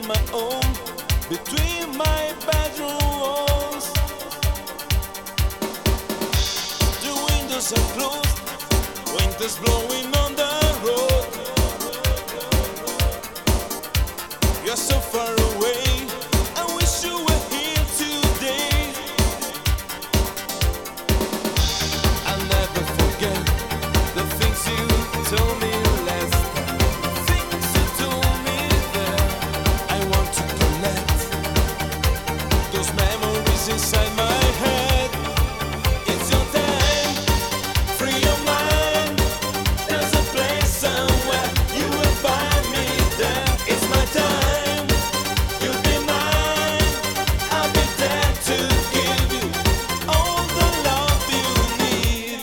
my own between my bedroom walls. The windows are closed, winter's blowing on the road. You're so far away, I wish you were here today. I'll never forget the things you told me last time, things you told me there. I want to collect those memories inside my head. It's your time, free your mind. There's a place somewhere, you will find me there. It's my time, you'll be mine. I'll be there to give you all the love you need.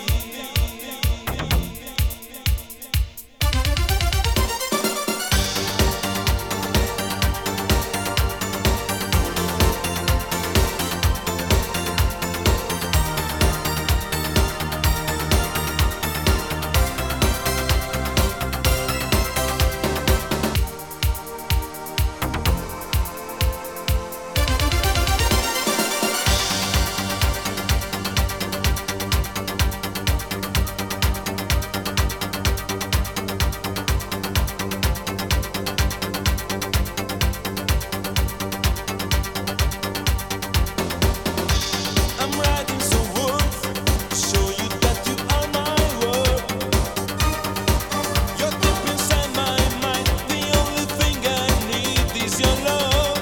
I'm writing some words to show you that you are my world. You're deep inside my mind. The only thing I need is your love.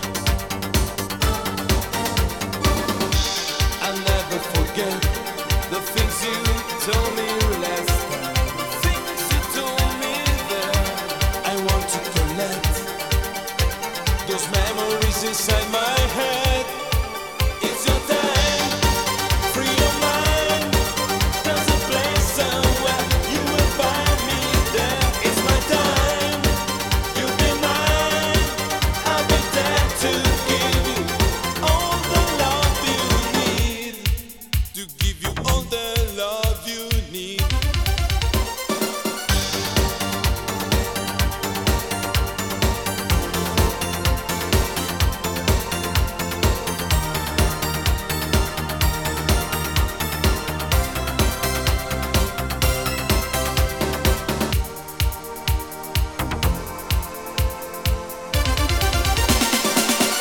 I'll never forget the things you told me last time, things you told me there. I want to collect those memories inside my head.